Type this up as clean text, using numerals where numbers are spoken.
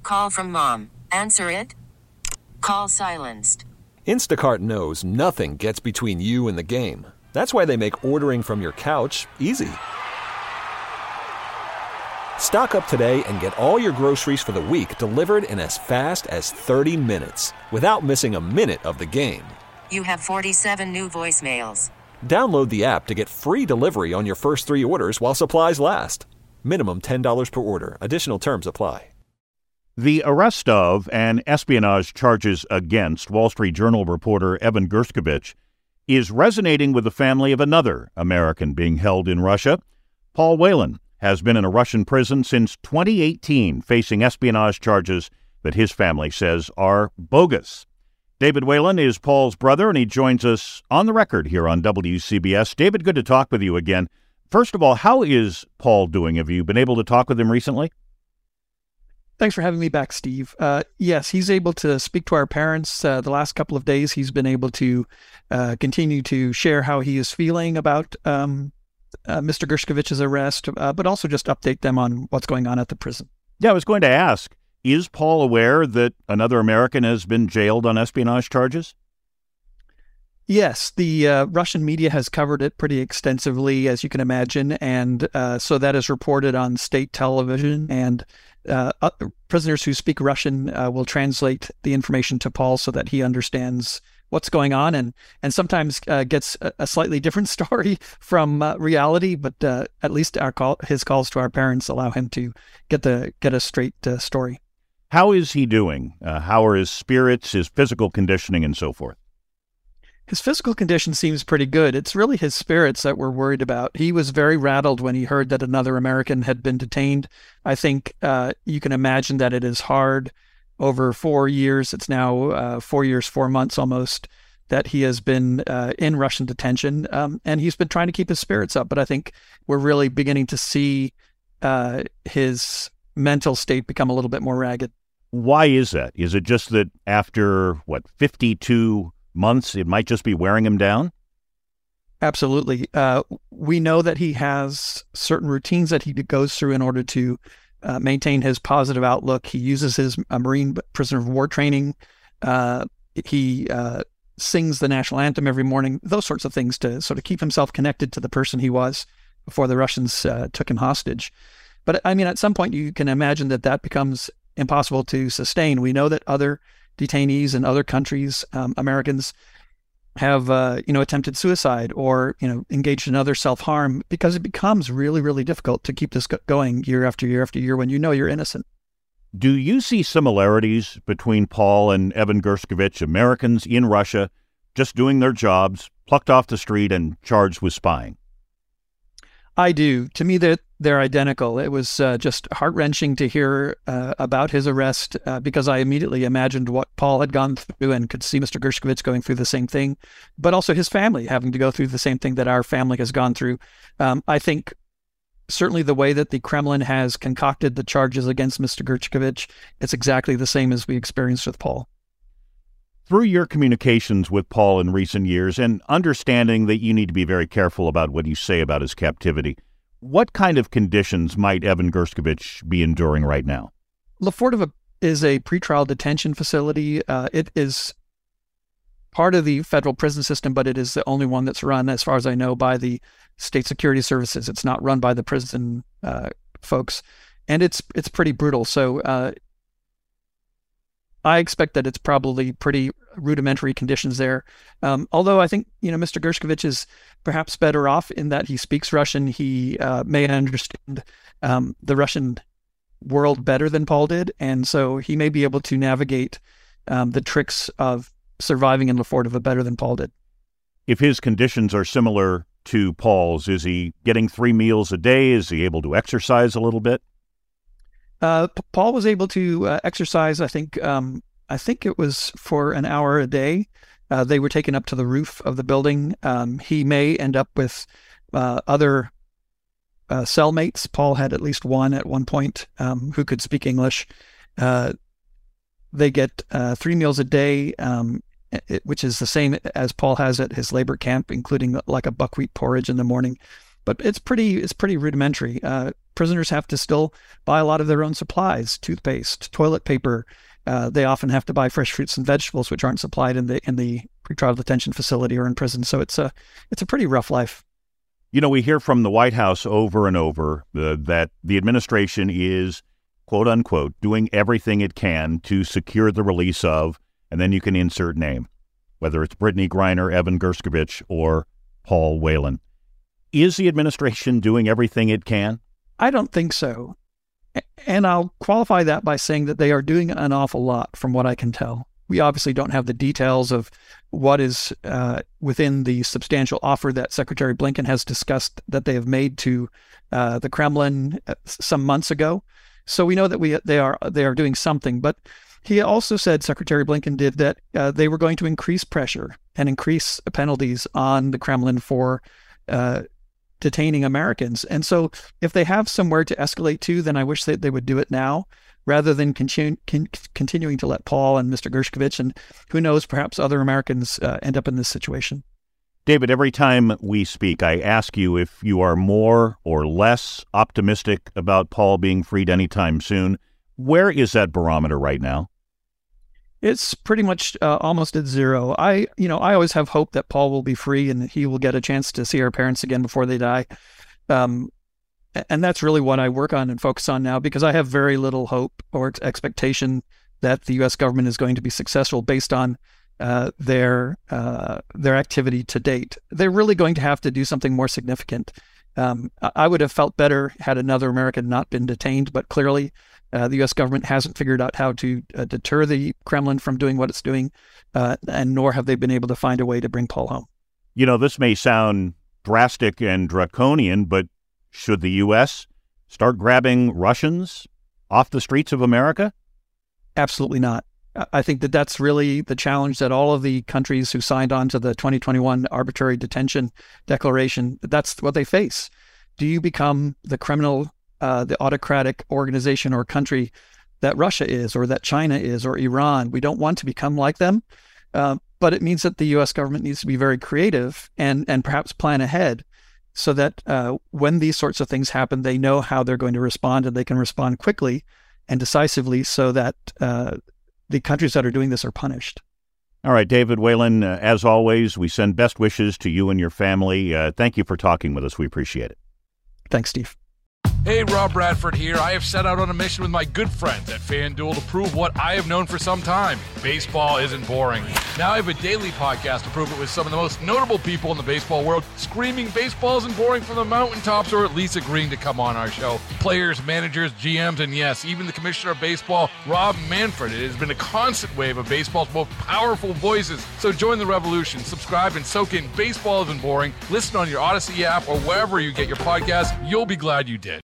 Call from mom. Answer it. Call silenced. Instacart knows nothing gets between you and the game. That's why they make ordering from your couch easy. Stock up today and get all your groceries for the week delivered in as fast as 30 minutes without missing a minute of the game. You have 47 new voicemails. Download the app to get free delivery on your first 3 orders while supplies last. Minimum $10 per order. Additional terms apply. The arrest of and espionage charges against Wall Street Journal reporter Evan Gershkovich is resonating with the family of another American being held in Russia. Paul Whelan has been in a Russian prison since 2018, facing espionage charges that his family says are bogus. David Whelan is Paul's brother, and he joins us on the record here on WCBS. David, good to talk with you again. First of all, how is Paul doing? Have you been able to talk with him recently? Thanks for having me back, Steve. Yes, he's able to speak to our parents. The last couple of days, he's been able to continue to share how he is feeling about Mr. Gershkovich's arrest, but also just update them on what's going on at the prison. Yeah, I was going to ask, is Paul aware that another American has been jailed on espionage charges? Yes, the Russian media has covered it pretty extensively, as you can imagine, and so that is reported on state television, and prisoners who speak Russian will translate the information to Paul so that he understands what's going on, and sometimes gets a slightly different story from reality, but at least his calls to our parents allow him to get a straight story. How is he doing? How are his spirits, his physical conditioning, and so forth? His physical condition seems pretty good. It's really his spirits that we're worried about. He was very rattled when he heard that another American had been detained. I think you can imagine that it is hard over 4 years. It's now 4 years, 4 months almost, that he has been in Russian detention. And he's been trying to keep his spirits up. But I think we're really beginning to see his mental state become a little bit more ragged. Why is that? Is it just that after, 52 months, it might just be wearing him down? Absolutely. We know that he has certain routines that he goes through in order to maintain his positive outlook. He uses his Marine prisoner of war training. He sings the national anthem every morning, those sorts of things to sort of keep himself connected to the person he was before the Russians took him hostage. But I mean, at some point you can imagine that becomes impossible to sustain. We know that other detainees in other countries, Americans, have attempted suicide or engaged in other self-harm, because it becomes really, really difficult to keep this going year after year after year when you know you're innocent. Do you see similarities between Paul and Evan Gershkovich, Americans in Russia, just doing their jobs, plucked off the street and charged with spying? I do. To me, they're identical. It was just heart-wrenching to hear about his arrest because I immediately imagined what Paul had gone through and could see Mr. Gershkovich going through the same thing, but also his family having to go through the same thing that our family has gone through. I think certainly the way that the Kremlin has concocted the charges against Mr. Gershkovich, it's exactly the same as we experienced with Paul. Through your communications with Paul in recent years and understanding that you need to be very careful about what you say about his captivity, what kind of conditions might Evan Gershkovich be enduring right now? Lefortovo is a pretrial detention facility. It is part of the federal prison system, but it is the only one that's run, as far as I know, by the state security services. It's not run by the prison folks, and it's pretty brutal. So I expect that it's probably pretty rudimentary conditions there. Although I think, Mr. Gershkovich is perhaps better off in that he speaks Russian. He may understand the Russian world better than Paul did. And so he may be able to navigate the tricks of surviving in Lefortovo better than Paul did. If his conditions are similar to Paul's, is he getting 3 meals a day? Is he able to exercise a little bit? Paul was able to exercise, I think it was for an hour a day. They were taken up to the roof of the building. He may end up with other cellmates. Paul had at least one at one point who could speak English. They get 3 meals a day, which is the same as Paul has at his labor camp, including like a buckwheat porridge in the morning. but it's pretty rudimentary. Prisoners have to still buy a lot of their own supplies, toothpaste, toilet paper. They often have to buy fresh fruits and vegetables, which aren't supplied in the pretrial detention facility or in prison. So it's a pretty rough life. You know, we hear from the White House over and over that the administration is, quote unquote, doing everything it can to secure the release of, and then you can insert name, whether it's Brittney Griner, Evan Gershkovich, or Paul Whelan. Is the administration doing everything it can? I don't think so. And I'll qualify that by saying that they are doing an awful lot from what I can tell. We obviously don't have the details of what is within the substantial offer that Secretary Blinken has discussed that they have made to the Kremlin some months ago. So we know that they are doing something. But he also said, Secretary Blinken did, that they were going to increase pressure and increase penalties on the Kremlin for detaining Americans. And so if they have somewhere to escalate to, then I wish that they would do it now, rather than continuing to let Paul and Mr. Gershkovich and who knows, perhaps other Americans end up in this situation. David, every time we speak, I ask you if you are more or less optimistic about Paul being freed anytime soon. Where is that barometer right now? It's pretty much almost at zero. I always have hope that Paul will be free and he will get a chance to see our parents again before they die. And that's really what I work on and focus on now, because I have very little hope or expectation that the U.S. government is going to be successful based on their activity to date. They're really going to have to do something more significant. I would have felt better had another American not been detained, but clearly the U.S. government hasn't figured out how to deter the Kremlin from doing what it's doing, and nor have they been able to find a way to bring Paul home. You know, this may sound drastic and draconian, but should the U.S. start grabbing Russians off the streets of America? Absolutely not. I think that that's really the challenge that all of the countries who signed on to the 2021 Arbitrary Detention Declaration, that's what they face. Do you become the criminal, the autocratic organization or country that Russia is, or that China is, or Iran? We don't want to become like them, but it means that the U.S. government needs to be very creative and perhaps plan ahead, so that when these sorts of things happen, they know how they're going to respond, and they can respond quickly and decisively, so that the countries that are doing this are punished. All right, David Whelan, as always, we send best wishes to you and your family. Thank you for talking with us. We appreciate it. Thanks, Steve. Hey, Rob Bradford here. I have set out on a mission with my good friends at FanDuel to prove what I have known for some time. Baseball isn't boring. Now I have a daily podcast to prove it with some of the most notable people in the baseball world, screaming baseball isn't boring from the mountaintops, or at least agreeing to come on our show. Players, managers, GMs, and yes, even the commissioner of baseball, Rob Manfred. It has been a constant wave of baseball's most powerful voices. So join the revolution. Subscribe and soak in Baseball Isn't Boring. Listen on your Odyssey app or wherever you get your podcasts. You'll be glad you did.